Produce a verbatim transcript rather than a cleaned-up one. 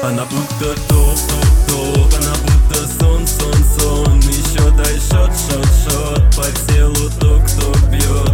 Она будто топ, топ, топ. Она будто сон, сон, сон. Еще дай шот, шот, шот. По телу ток, ток бьет.